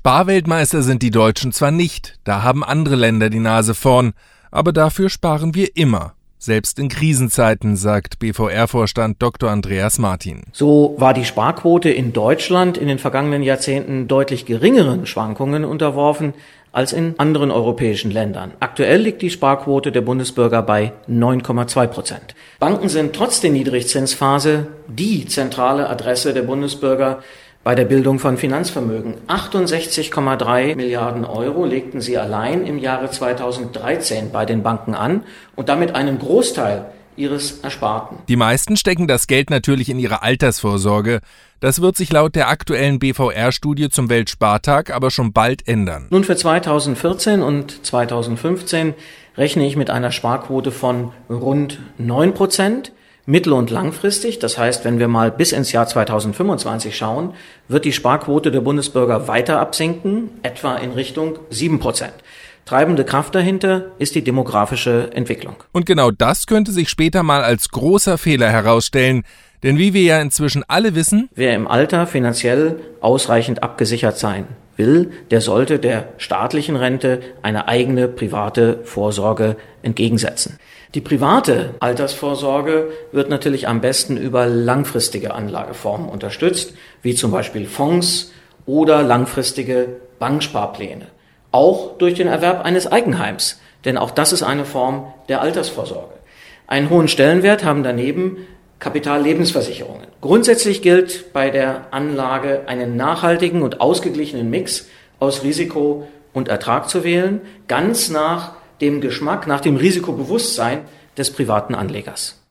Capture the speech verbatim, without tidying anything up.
Sparweltmeister sind die Deutschen zwar nicht, da haben andere Länder die Nase vorn, aber dafür sparen wir immer. Selbst in Krisenzeiten, sagt B V R-Vorstand Doktor Andreas Martin. So war die Sparquote in Deutschland in den vergangenen Jahrzehnten deutlich geringeren Schwankungen unterworfen als in anderen europäischen Ländern. Aktuell liegt die Sparquote der Bundesbürger bei neun Komma zwei Prozent. Banken sind trotz der Niedrigzinsphase die zentrale Adresse der Bundesbürger bei der Bildung von Finanzvermögen. achtundsechzig Komma drei Milliarden Euro legten sie allein im Jahre zweitausenddreizehn bei den Banken an und damit einen Großteil ihres Ersparten. Die meisten stecken das Geld natürlich in ihre Altersvorsorge. Das wird sich laut der aktuellen B V R-Studie zum Weltspartag aber schon bald ändern. Nun, für zweitausendvierzehn und zweitausendfünfzehn rechne ich mit einer Sparquote von rund neun Prozent. Mittel- und langfristig, das heißt, wenn wir mal bis ins Jahr zweitausendfünfundzwanzig schauen, wird die Sparquote der Bundesbürger weiter absinken, etwa in Richtung sieben Prozent. Treibende Kraft dahinter ist die demografische Entwicklung. Und genau das könnte sich später mal als großer Fehler herausstellen, denn wie wir ja inzwischen alle wissen, wer im Alter finanziell ausreichend abgesichert sein will, der sollte der staatlichen Rente eine eigene private Vorsorge entgegensetzen. Die private Altersvorsorge wird natürlich am besten über langfristige Anlageformen unterstützt, wie zum Beispiel Fonds oder langfristige Banksparpläne. Auch durch den Erwerb eines Eigenheims, denn auch das ist eine Form der Altersvorsorge. Einen hohen Stellenwert haben daneben Kapitallebensversicherungen. Grundsätzlich gilt bei der Anlage einen nachhaltigen und ausgeglichenen Mix aus Risiko und Ertrag zu wählen, ganz nach dem Geschmack, nach dem Risikobewusstsein des privaten Anlegers.